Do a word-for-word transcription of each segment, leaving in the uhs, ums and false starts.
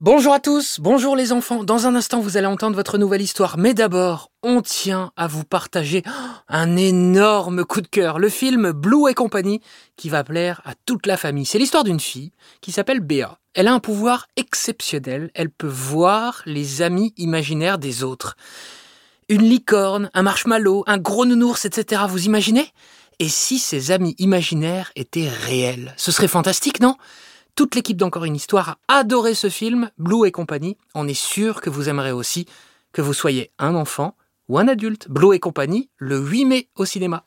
Bonjour à tous, bonjour les enfants. Dans un instant, vous allez entendre votre nouvelle histoire. Mais d'abord, on tient à vous partager un énorme coup de cœur. Le film Blue et compagnie qui va plaire à toute la famille. C'est l'histoire d'une fille qui s'appelle Béa. Elle a un pouvoir exceptionnel. Elle peut voir les amis imaginaires des autres. Une licorne, un marshmallow, un gros nounours, et cetera. Vous imaginez ? Et si ces amis imaginaires étaient réels ? Ce serait fantastique, non ? Toute l'équipe d'Encore une histoire a adoré ce film, Blue et compagnie. On est sûr que vous aimerez aussi, que vous soyez un enfant ou un adulte. Blue et compagnie, le huit mai au cinéma.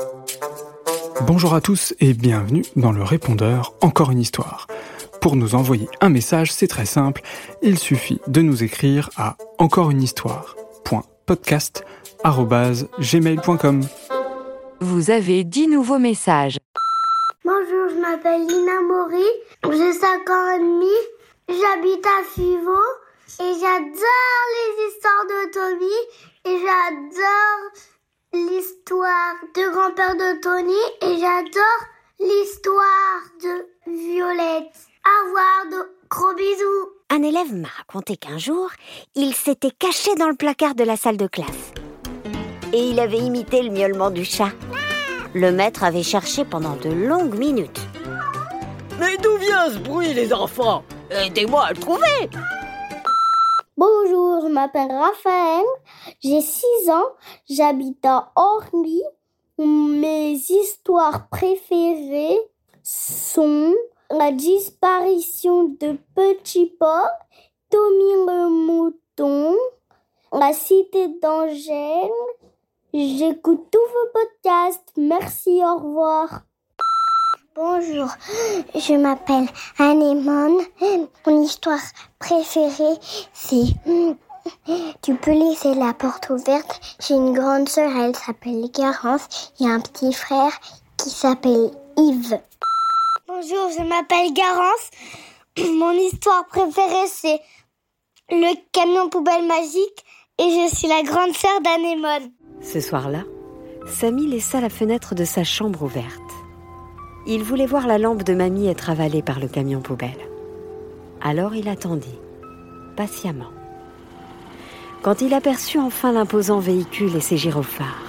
Bonjour à tous et bienvenue dans le répondeur Encore une histoire. Pour nous envoyer un message, c'est très simple. Il suffit de nous écrire à encoreunehistoire point podcast arobase gmail point com. Vous avez dix nouveaux messages. Bonjour, je m'appelle Lina Maury, j'ai cinq ans et demi, j'habite à Fivo et j'adore les histoires de Tommy et j'adore l'histoire de grand-père de Tony et j'adore l'histoire de Violette. Au revoir, de gros bisous. Un élève m'a raconté qu'un jour, il s'était caché dans le placard de la salle de classe. Et il avait imité le miaulement du chat. Le maître avait cherché pendant de longues minutes. Mais d'où vient ce bruit, les enfants ? Aidez-moi à le trouver. Bonjour, je m'appelle Raphaël, j'ai six ans, j'habite à Orly. Mes histoires préférées sont la disparition de Petit Paul, Tommy le mouton, la cité d'Angèle. J'écoute tous vos podcasts. Merci, au revoir. Bonjour, je m'appelle Anémone. Mon histoire préférée, c'est... Tu peux laisser la porte ouverte. J'ai une grande sœur, elle s'appelle Garance. Il y a un petit frère qui s'appelle Yves. Bonjour, je m'appelle Garance. Mon histoire préférée, c'est le camion poubelle magique. Et je suis la grande sœur d'Anémone. Ce soir-là, Samy laissa la fenêtre de sa chambre ouverte. Il voulait voir la lampe de mamie être avalée par le camion poubelle. Alors il attendit, patiemment. Quand il aperçut enfin l'imposant véhicule et ses gyrophares,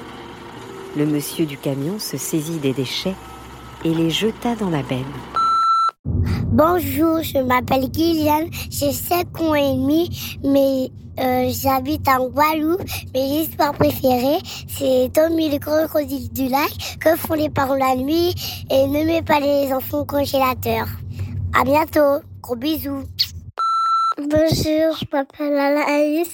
le monsieur du camion se saisit des déchets et les jeta dans la benne. Bonjour, je m'appelle Guyliane, j'ai cinq ans et demi, mais euh, j'habite en Guadeloupe. Mes histoires préférées, c'est Tommy le crocodile du lac, que font les parents la nuit, et ne mets pas les enfants au congélateur. À bientôt, gros bisous. Bonjour, je m'appelle Anaïs.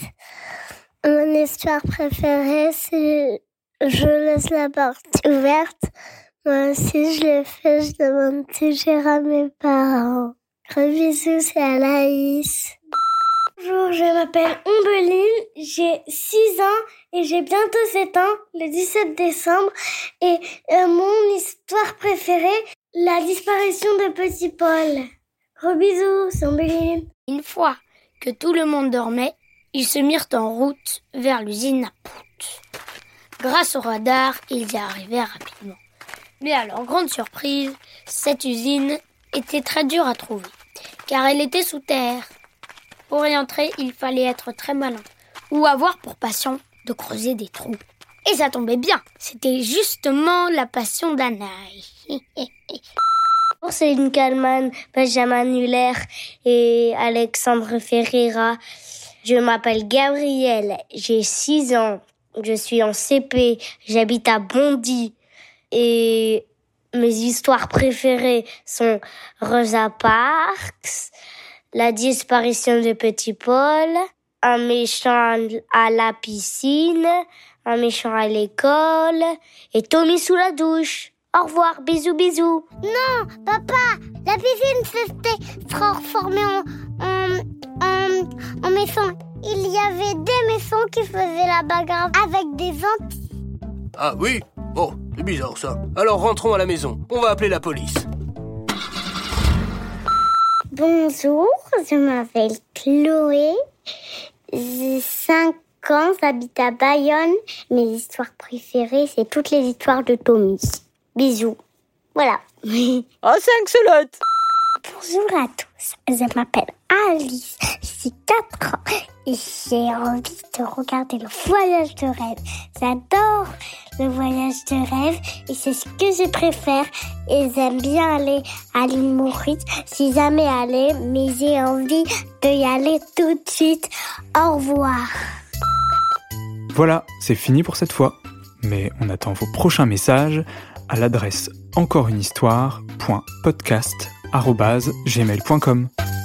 Mon histoire préférée, c'est je laisse la porte ouverte. Moi aussi, je le fais, je demande toujours à mes parents. Gros bisous, c'est Anaïs. Bonjour, je m'appelle Ombeline, j'ai six ans et j'ai bientôt sept ans, le dix-sept décembre. Et euh, mon histoire préférée, la disparition de Petit Paul. Gros bisous, c'est Ombeline. Une fois que tout le monde dormait, ils se mirent en route vers l'usine à Prout. Grâce au radar, ils y arrivèrent rapidement. Mais à leur grande surprise, cette usine était très dure à trouver, car elle était sous terre. Pour y entrer, il fallait être très malin, ou avoir pour passion de creuser des trous. Et ça tombait bien, c'était justement la passion d'Anaïs. Bonjour, c'est Céline Kallmann, Benjamin Muller et Alexandre Ferreira. Je m'appelle Gabrielle, j'ai six ans, je suis en C P, j'habite à Bondy. Et mes histoires préférées sont Rosa Parks, la disparition de Petit Paul, un méchant à la piscine, un méchant à l'école et Tommy sous la douche. Au revoir, bisous, bisous. Non, papa, la piscine s'était transformée en, en, en, en maison. Il y avait des maisons qui faisaient la bagarre avec des Antilles. Ah oui ? Bon, c'est bizarre ça. Alors rentrons à la maison, on va appeler la police. Bonjour, je m'appelle Chloé, j'ai cinq ans, j'habite à Bayonne. Mes histoires préférées, c'est toutes les histoires de Tommy. Bisous. Voilà. Ah, cinq solottes. Bonjour à tous, je m'appelle Alice, j'ai quatre ans et j'ai envie de regarder le voyage de rêve. J'adore le voyage de rêve et c'est ce que je préfère et j'aime bien aller à l'île Maurice. J'ai jamais allé mais j'ai envie de y aller tout de suite. Au revoir. Voilà, c'est fini pour cette fois. Mais on attend vos prochains messages à l'adresse encoreunehistoire point podcast arobase gmail point com.